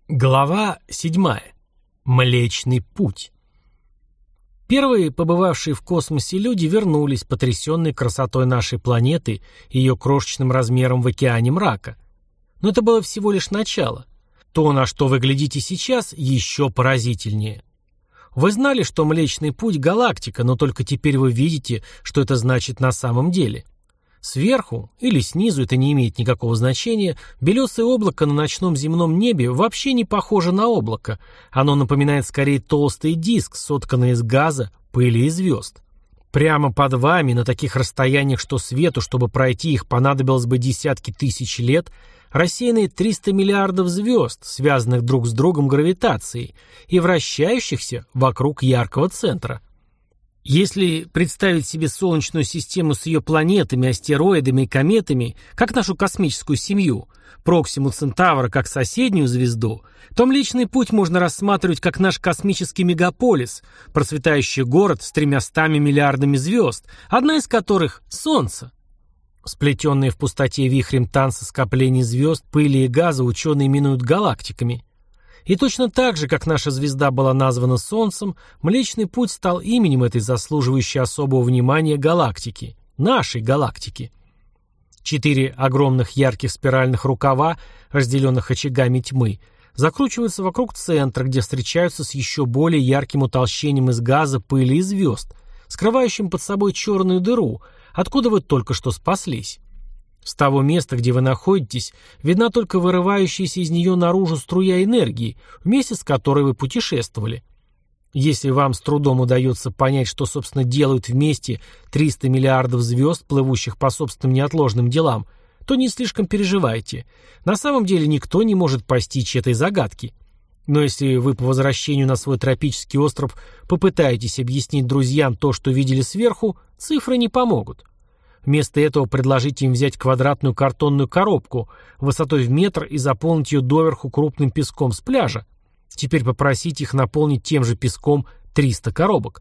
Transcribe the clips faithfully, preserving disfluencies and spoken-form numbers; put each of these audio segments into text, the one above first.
Глава седьмая. Млечный путь. Первые, побывавшие в космосе люди, вернулись, потрясенные красотой нашей планеты и ее крошечным размером в океане мрака. Но это было всего лишь начало. То, на что вы глядите сейчас, еще поразительнее. Вы знали, что Млечный путь — галактика, но только теперь вы видите, что это значит на самом деле. Сверху или снизу, это не имеет никакого значения, белесое облако на ночном земном небе вообще не похоже на облако. Оно напоминает скорее толстый диск, сотканный из газа, пыли и звезд. Прямо под вами, на таких расстояниях, что свету, чтобы пройти их, понадобилось бы десятки тысяч лет, рассеяны триста миллиардов звезд, связанных друг с другом гравитацией и вращающихся вокруг яркого центра. Если представить себе Солнечную систему с ее планетами, астероидами и кометами, как нашу космическую семью, Проксиму Центавра как соседнюю звезду, то Млечный путь можно рассматривать как наш космический мегаполис, процветающий город с тремястами миллиардами звезд, одна из которых — Солнце. Сплетенные в пустоте вихрем танца скоплений звезд, пыли и газа ученые именуют галактиками. И точно так же, как наша звезда была названа Солнцем, Млечный путь стал именем этой заслуживающей особого внимания галактики, нашей галактики. Четыре огромных ярких спиральных рукава, разделенных очагами тьмы, закручиваются вокруг центра, где встречаются с еще более ярким утолщением из газа, пыли и звезд, скрывающим под собой черную дыру, откуда вы только что спаслись. С того места, где вы находитесь, видна только вырывающаяся из нее наружу струя энергии, вместе с которой вы путешествовали. Если вам с трудом удается понять, что, собственно, делают вместе триста миллиардов звезд, плывущих по собственным неотложным делам, то не слишком переживайте. На самом деле никто не может постичь этой загадки. Но если вы по возвращению на свой тропический остров попытаетесь объяснить друзьям то, что видели сверху, цифры не помогут. Вместо этого предложите им взять квадратную картонную коробку высотой в метр и заполнить ее доверху крупным песком с пляжа. Теперь попросите их наполнить тем же песком триста коробок.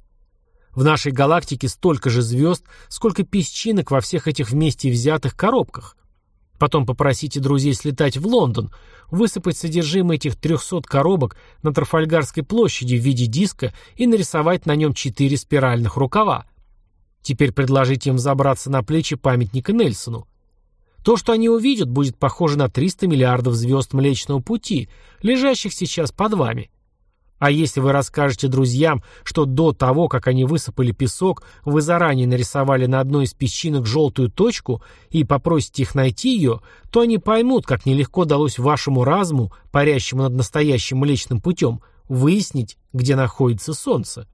В нашей галактике столько же звезд, сколько песчинок во всех этих вместе взятых коробках. Потом попросите друзей слетать в Лондон, высыпать содержимое этих трехсот коробок на Трафальгарской площади в виде диска и нарисовать на нем четыре спиральных рукава. Теперь предложите им забраться на плечи памятника Нельсону. То, что они увидят, будет похоже на триста миллиардов звезд Млечного пути, лежащих сейчас под вами. А если вы расскажете друзьям, что до того, как они высыпали песок, вы заранее нарисовали на одной из песчинок желтую точку и попросите их найти ее, то они поймут, как нелегко далось вашему разуму, парящему над настоящим Млечным путем, выяснить, где находится Солнце.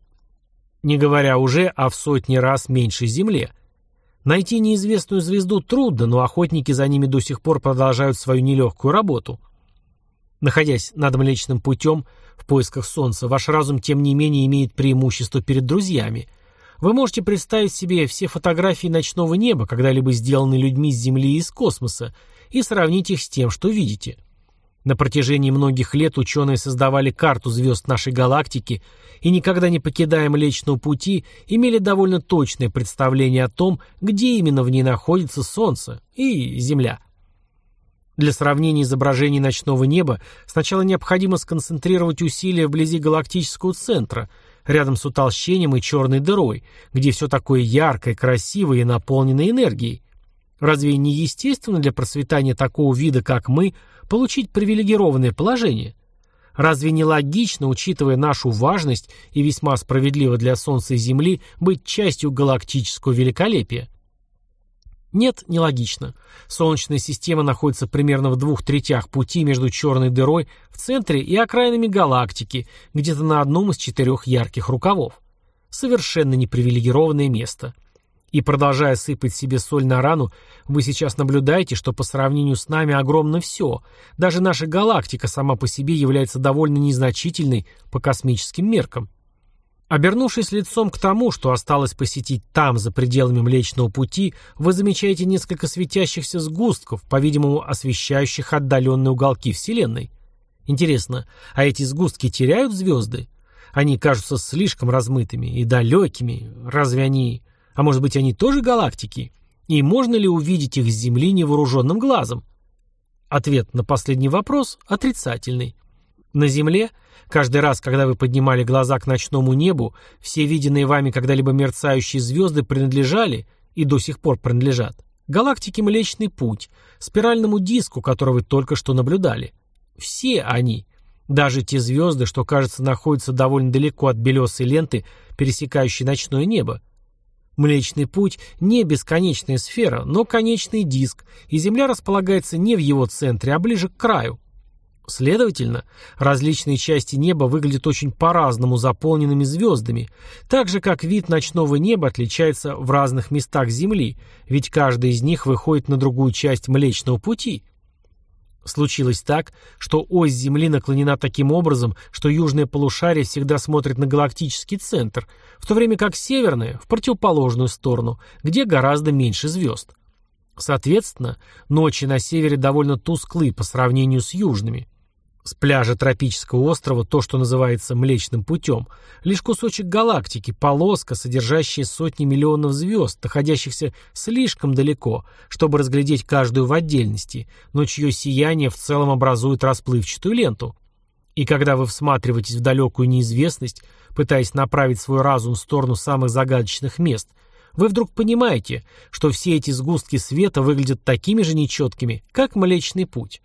Не говоря уже о в сотни раз меньшей Земле. Найти неизвестную звезду трудно, но охотники за ними до сих пор продолжают свою нелегкую работу. Находясь над Млечным путем в поисках Солнца, ваш разум, тем не менее, имеет преимущество перед друзьями. Вы можете представить себе все фотографии ночного неба, когда-либо сделанные людьми с Земли и из космоса, и сравнить их с тем, что видите. На протяжении многих лет ученые создавали карту звезд нашей галактики и, никогда не покидая Млечного пути, имели довольно точное представление о том, где именно в ней находится Солнце и Земля. Для сравнения изображений ночного неба сначала необходимо сконцентрировать усилия вблизи галактического центра, рядом с утолщением и черной дырой, где все такое яркое, красивое и наполненное энергией. Разве не естественно для процветания такого вида, как мы, получить привилегированное положение? Разве не логично, учитывая нашу важность и весьма справедливо для Солнца и Земли, быть частью галактического великолепия? Нет, не логично. Солнечная система находится примерно в двух третях пути между черной дырой в центре и окраинами галактики, где-то на одном из четырех ярких рукавов. Совершенно непривилегированное место. И, продолжая сыпать себе соль на рану, вы сейчас наблюдаете, что по сравнению с нами огромно все. Даже наша галактика сама по себе является довольно незначительной по космическим меркам. Обернувшись лицом к тому, что осталось посетить там, за пределами Млечного пути, вы замечаете несколько светящихся сгустков, по-видимому, освещающих отдаленные уголки Вселенной. Интересно, а эти сгустки теряют звезды? Они кажутся слишком размытыми и далекими. Разве они... А может быть, они тоже галактики? И можно ли увидеть их с Земли невооруженным глазом? Ответ на последний вопрос отрицательный. На Земле, каждый раз, когда вы поднимали глаза к ночному небу, все виденные вами когда-либо мерцающие звезды принадлежали, и до сих пор принадлежат, галактике Млечный Путь, спиральному диску, который вы только что наблюдали. Все они, даже те звезды, что, кажется, находятся довольно далеко от белесой ленты, пересекающей ночное небо. Млечный Путь не бесконечная сфера, но конечный диск, и Земля располагается не в его центре, а ближе к краю. Следовательно, различные части неба выглядят очень по-разному заполненными звездами, так же, как вид ночного неба отличается в разных местах Земли, ведь каждый из них выходит на другую часть Млечного Пути. Случилось так, что ось Земли наклонена таким образом, что южное полушарие всегда смотрит на галактический центр, в то время как северное – в противоположную сторону, где гораздо меньше звезд. Соответственно, ночи на севере довольно тусклы по сравнению с южными. С пляжа тропического острова то, что называется Млечным Путем, лишь кусочек галактики, полоска, содержащая сотни миллионов звезд, находящихся слишком далеко, чтобы разглядеть каждую в отдельности, но чье сияние в целом образует расплывчатую ленту. И когда вы всматриваетесь в далекую неизвестность, пытаясь направить свой разум в сторону самых загадочных мест, вы вдруг понимаете, что все эти сгустки света выглядят такими же нечеткими, как Млечный Путь.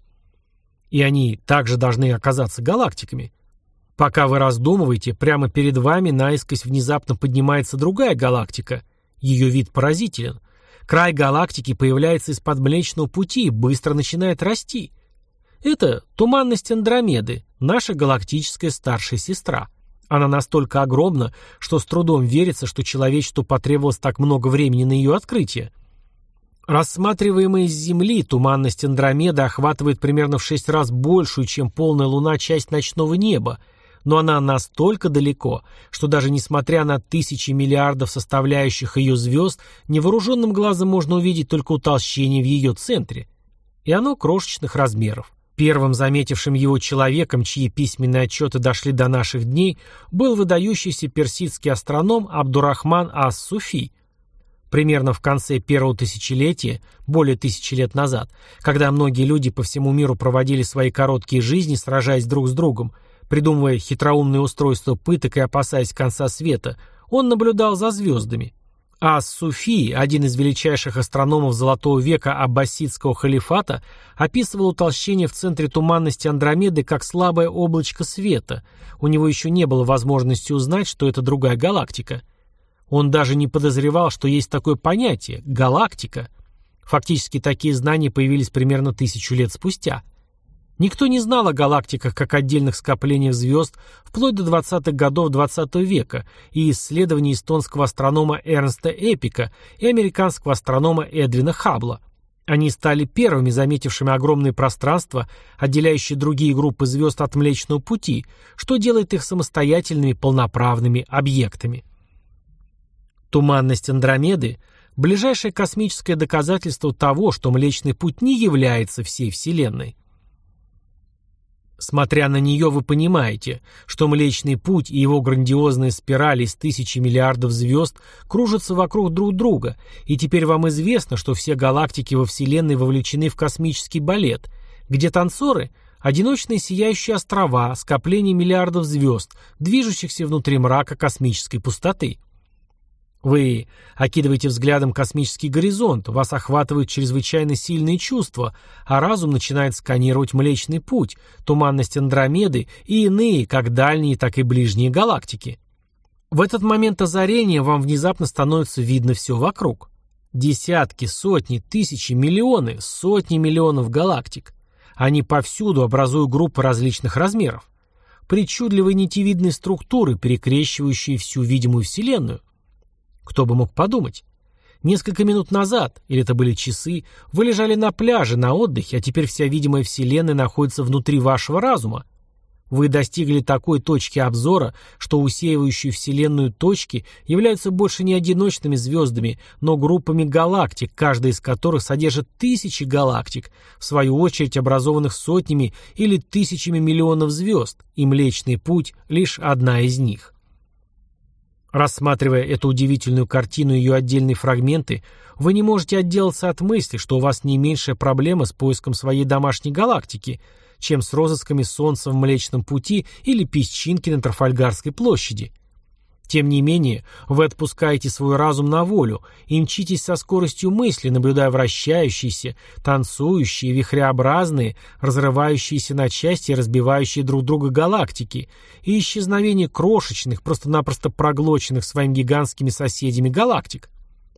И они также должны оказаться галактиками. Пока вы раздумываете, прямо перед вами наискось внезапно поднимается другая галактика. Ее вид поразителен. Край галактики появляется из-под Млечного Пути и быстро начинает расти. Это туманность Андромеды, наша галактическая старшая сестра. Она настолько огромна, что с трудом верится, что человечеству потребовалось так много времени на ее открытие. Рассматриваемая с Земли туманность Андромеды охватывает примерно в шесть раз большую, чем полная Луна, часть ночного неба, но она настолько далеко, что даже несмотря на тысячи миллиардов составляющих ее звезд, невооруженным глазом можно увидеть только утолщение в ее центре. И оно крошечных размеров. Первым заметившим его человеком, чьи письменные отчеты дошли до наших дней, был выдающийся персидский астроном Абдурахман ас-Суфи. Примерно в конце первого тысячелетия, более тысячи лет назад, когда многие люди по всему миру проводили свои короткие жизни, сражаясь друг с другом, придумывая хитроумные устройства пыток и опасаясь конца света, он наблюдал за звездами. Ас-Суфи, один из величайших астрономов Золотого века аббасидского халифата, описывал утолщение в центре туманности Андромеды как слабое облачко света. У него еще не было возможности узнать, что это другая галактика. Он даже не подозревал, что есть такое понятие – галактика. Фактически такие знания появились примерно тысячу лет спустя. Никто не знал о галактиках как отдельных скоплениях звезд вплоть до двадцатых годов двадцатого века и исследований эстонского астронома Эрнста Эпика и американского астронома Эдвина Хаббла. Они стали первыми заметившими огромные пространства, отделяющие другие группы звезд от Млечного Пути, что делает их самостоятельными полноправными объектами. Туманность Андромеды – ближайшее космическое доказательство того, что Млечный Путь не является всей Вселенной. Смотря на нее, вы понимаете, что Млечный Путь и его грандиозные спирали из тысячи миллиардов звезд кружатся вокруг друг друга, и теперь вам известно, что все галактики во Вселенной вовлечены в космический балет, где танцоры – одиночные сияющие острова, скопления миллиардов звезд, движущихся внутри мрака космической пустоты. Вы окидываете взглядом космический горизонт, вас охватывают чрезвычайно сильные чувства, а разум начинает сканировать Млечный Путь, туманность Андромеды и иные, как дальние, так и ближние галактики. В этот момент озарения вам внезапно становится видно все вокруг. Десятки, сотни, тысячи, миллионы, сотни миллионов галактик. Они повсюду образуют группы различных размеров. Причудливые нитевидные структуры, перекрещивающие всю видимую Вселенную. Кто бы мог подумать? Несколько минут назад, или это были часы, вы лежали на пляже, на отдыхе, а теперь вся видимая Вселенная находится внутри вашего разума. Вы достигли такой точки обзора, что усеивающие Вселенную точки являются больше не одиночными звездами, но группами галактик, каждая из которых содержит тысячи галактик, в свою очередь образованных сотнями или тысячами миллионов звезд, и Млечный Путь – лишь одна из них. Рассматривая эту удивительную картину и ее отдельные фрагменты, вы не можете отделаться от мысли, что у вас не меньшая проблема с поиском своей домашней галактики, чем с розысками Солнца в Млечном Пути или песчинки на Трафальгарской площади. Тем не менее, вы отпускаете свой разум на волю и мчитесь со скоростью мысли, наблюдая вращающиеся, танцующие, вихреобразные, разрывающиеся на части и разбивающие друг друга галактики и исчезновение крошечных, просто-напросто проглоченных своими гигантскими соседями галактик.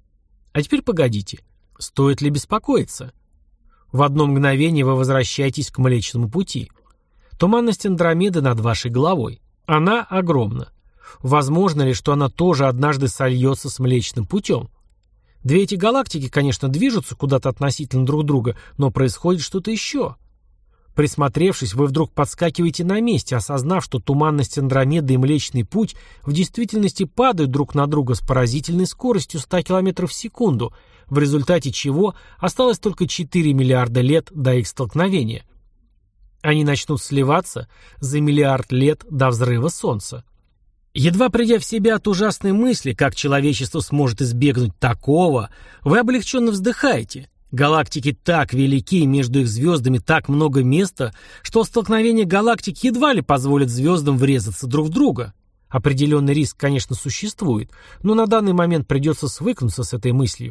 А теперь погодите, стоит ли беспокоиться? В одно мгновение вы возвращаетесь к Млечному Пути. Туманность Андромеды над вашей головой. Она огромна. Возможно ли, что она тоже однажды сольется с Млечным Путем? Две эти галактики, конечно, движутся куда-то относительно друг друга, но происходит что-то еще. Присмотревшись, вы вдруг подскакиваете на месте, осознав, что туманность Андромеды и Млечный Путь в действительности падают друг на друга с поразительной скоростью ста километров в секунду, в результате чего осталось только четыре миллиарда лет до их столкновения. Они начнут сливаться за миллиард лет до взрыва Солнца. Едва придя в себя от ужасной мысли, как человечество сможет избегнуть такого, вы облегченно вздыхаете. Галактики так велики, и между их звездами так много места, что столкновение галактик едва ли позволит звездам врезаться друг в друга. Определенный риск, конечно, существует, но на данный момент придется свыкнуться с этой мыслью.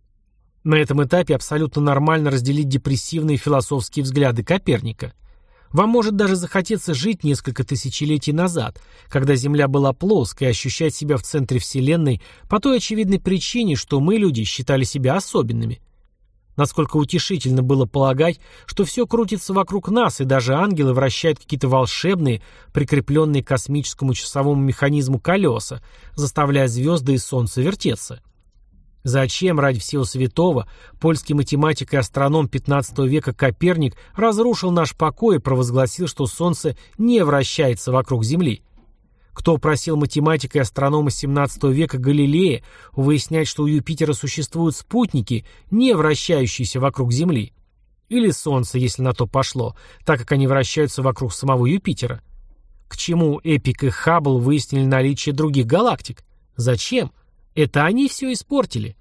На этом этапе абсолютно нормально разделить депрессивные философские взгляды Коперника. Вам может даже захотеться жить несколько тысячелетий назад, когда Земля была плоской, и ощущать себя в центре Вселенной по той очевидной причине, что мы, люди, считали себя особенными. Насколько утешительно было полагать, что все крутится вокруг нас, и даже ангелы вращают какие-то волшебные, прикрепленные к космическому часовому механизму колеса, заставляя звезды и Солнце вертеться. Зачем, ради всего святого, польский математик и астроном пятнадцатого века Коперник разрушил наш покой и провозгласил, что Солнце не вращается вокруг Земли? Кто просил математика и астронома семнадцатого века Галилея выяснять, что у Юпитера существуют спутники, не вращающиеся вокруг Земли? Или Солнце, если на то пошло, так как они вращаются вокруг самого Юпитера? К чему Эпик и Хаббл выяснили наличие других галактик? Зачем? Это они все испортили.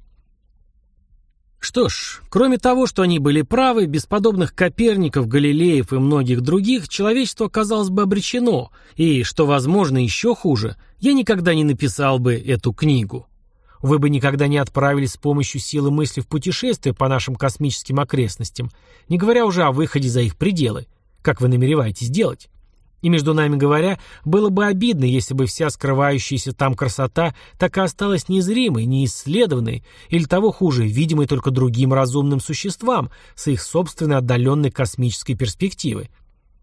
Что ж, кроме того, что они были правы, без подобных Коперников, Галилеев и многих других, человечество оказалось бы обречено, и, что возможно еще хуже, я никогда не написал бы эту книгу. Вы бы никогда не отправились с помощью силы мысли в путешествие по нашим космическим окрестностям, не говоря уже о выходе за их пределы, как вы намереваетесь делать. И, между нами говоря, было бы обидно, если бы вся скрывающаяся там красота так и осталась незримой, неисследованной, или того хуже, видимой только другим разумным существам с их собственной отдаленной космической перспективой.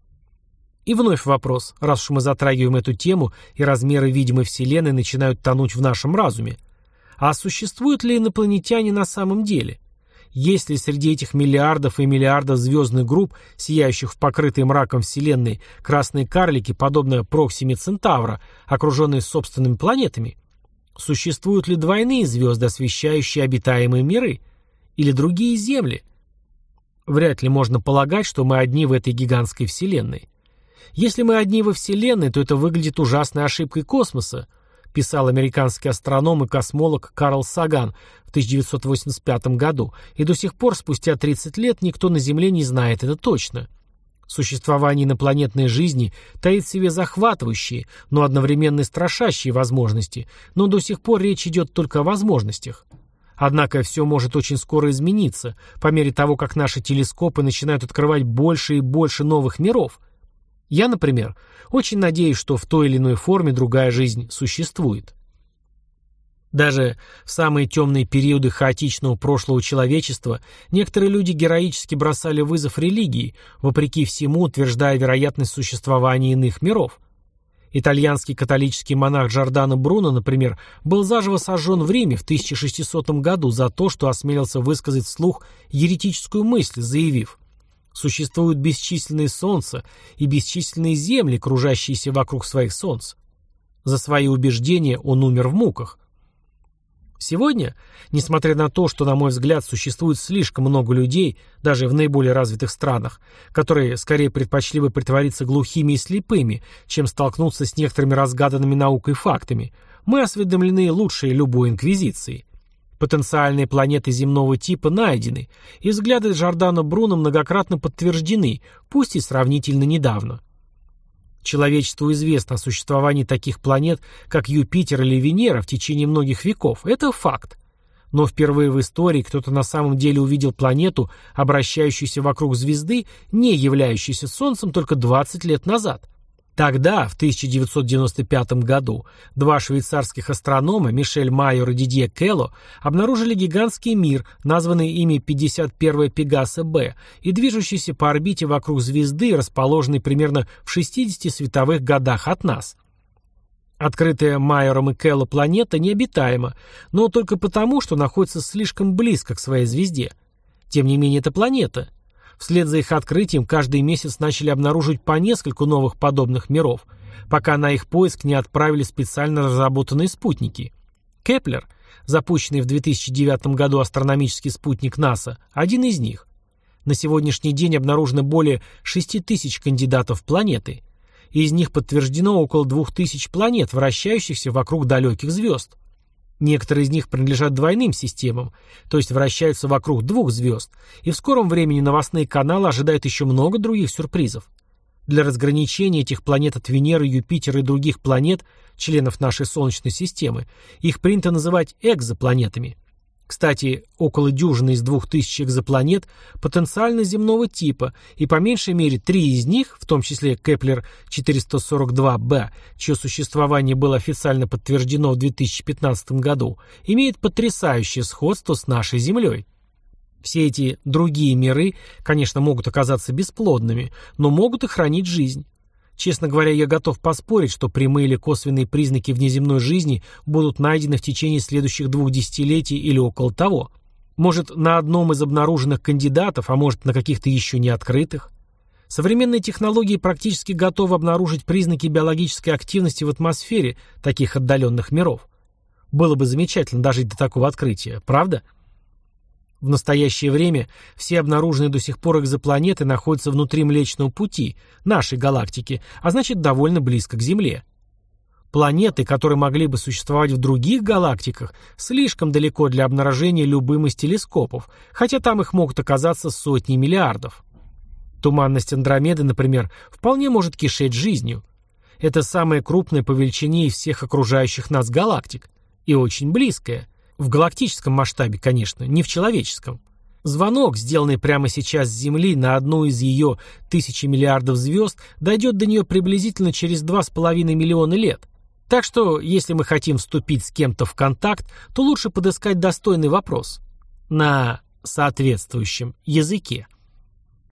И вновь вопрос, раз уж мы затрагиваем эту тему, и размеры видимой Вселенной начинают тонуть в нашем разуме. А существуют ли инопланетяне на самом деле? Есть ли среди этих миллиардов и миллиардов звездных групп, сияющих в покрытой мраком Вселенной, красные карлики, подобно Проксиме Центавра, окруженные собственными планетами? Существуют ли двойные звезды, освещающие обитаемые миры? Или другие земли? Вряд ли можно полагать, что мы одни в этой гигантской Вселенной. Если мы одни во Вселенной, то это выглядит ужасной ошибкой космоса, писал американский астроном и космолог Карл Саган в тысяча девятьсот восемьдесят пятом году, и до сих пор, спустя тридцать лет, никто на Земле не знает это точно. Существование инопланетной жизни таит в себе захватывающие, но одновременно и страшащие возможности, но до сих пор речь идет только о возможностях. Однако все может очень скоро измениться, по мере того, как наши телескопы начинают открывать больше и больше новых миров. Я, например, очень надеюсь, что в той или иной форме другая жизнь существует. Даже в самые темные периоды хаотичного прошлого человечества некоторые люди героически бросали вызов религии, вопреки всему утверждая вероятность существования иных миров. Итальянский католический монах Джордано Бруно, например, был заживо сожжен в Риме в тысяча шестисотом году за то, что осмелился высказать вслух еретическую мысль, заявив: «Существуют бесчисленные солнца и бесчисленные земли, кружащиеся вокруг своих солнц». За свои убеждения он умер в муках. Сегодня, несмотря на то, что, на мой взгляд, существует слишком много людей, даже в наиболее развитых странах, которые скорее предпочли бы притвориться глухими и слепыми, чем столкнуться с некоторыми разгаданными наукой фактами, мы осведомлены лучше любой инквизиции. Потенциальные планеты земного типа найдены, и взгляды Джордано Бруно многократно подтверждены, пусть и сравнительно недавно. Человечеству известно о существовании таких планет, как Юпитер или Венера, в течение многих веков. Это факт. Но впервые в истории кто-то на самом деле увидел планету, обращающуюся вокруг звезды, не являющейся Солнцем, только двадцать лет назад. Тогда, в тысяча девятьсот девяносто пятом году, два швейцарских астронома, Мишель Майор и Дидье Келло, обнаружили гигантский мир, названный ими пятьдесят первая Пегаса Б, и движущийся по орбите вокруг звезды, расположенной примерно в шестидесяти световых годах от нас. Открытая Майором и Келло планета необитаема, но только потому, что находится слишком близко к своей звезде. Тем не менее, это планета. Вслед за их открытием каждый месяц начали обнаруживать по нескольку новых подобных миров, пока на их поиск не отправили специально разработанные спутники. Кеплер, запущенный в две тысячи девятом году астрономический спутник НАСА, один из них. На сегодняшний день обнаружено более шести тысяч кандидатов в планеты. Из них подтверждено около двух тысяч планет, вращающихся вокруг далеких звезд. Некоторые из них принадлежат двойным системам, то есть вращаются вокруг двух звезд, и в скором времени новостные каналы ожидают еще много других сюрпризов. Для разграничения этих планет от Венеры, Юпитера и других планет, членов нашей Солнечной системы, их принято называть экзопланетами. Кстати, около дюжины из двух тысяч экзопланет потенциально земного типа, и по меньшей мере три из них, в том числе Кеплер четыреста сорок два Б, чье существование было официально подтверждено в две тысячи пятнадцатом году, имеют потрясающее сходство с нашей Землей. Все эти другие миры, конечно, могут оказаться бесплодными, но могут и хранить жизнь. Честно говоря, я готов поспорить, что прямые или косвенные признаки внеземной жизни будут найдены в течение следующих двух десятилетий или около того. Может, на одном из обнаруженных кандидатов, а может, на каких-то еще не открытых. Современные технологии практически готовы обнаружить признаки биологической активности в атмосфере таких отдаленных миров. Было бы замечательно дожить до такого открытия, правда? В настоящее время все обнаруженные до сих пор экзопланеты находятся внутри Млечного Пути, нашей галактики, а значит довольно близко к Земле. Планеты, которые могли бы существовать в других галактиках, слишком далеко для обнаружения любым из телескопов, хотя там их могут оказаться сотни миллиардов. Туманность Андромеды, например, вполне может кишеть жизнью. Это самая крупная по величине из всех окружающих нас галактик. И очень близкая. В галактическом масштабе, конечно, не в человеческом. Звонок, сделанный прямо сейчас с Земли на одну из ее тысячи миллиардов звезд, дойдет до нее приблизительно через два с половиной миллиона лет. Так что, если мы хотим вступить с кем-то в контакт, то лучше подыскать достойный вопрос на соответствующем языке.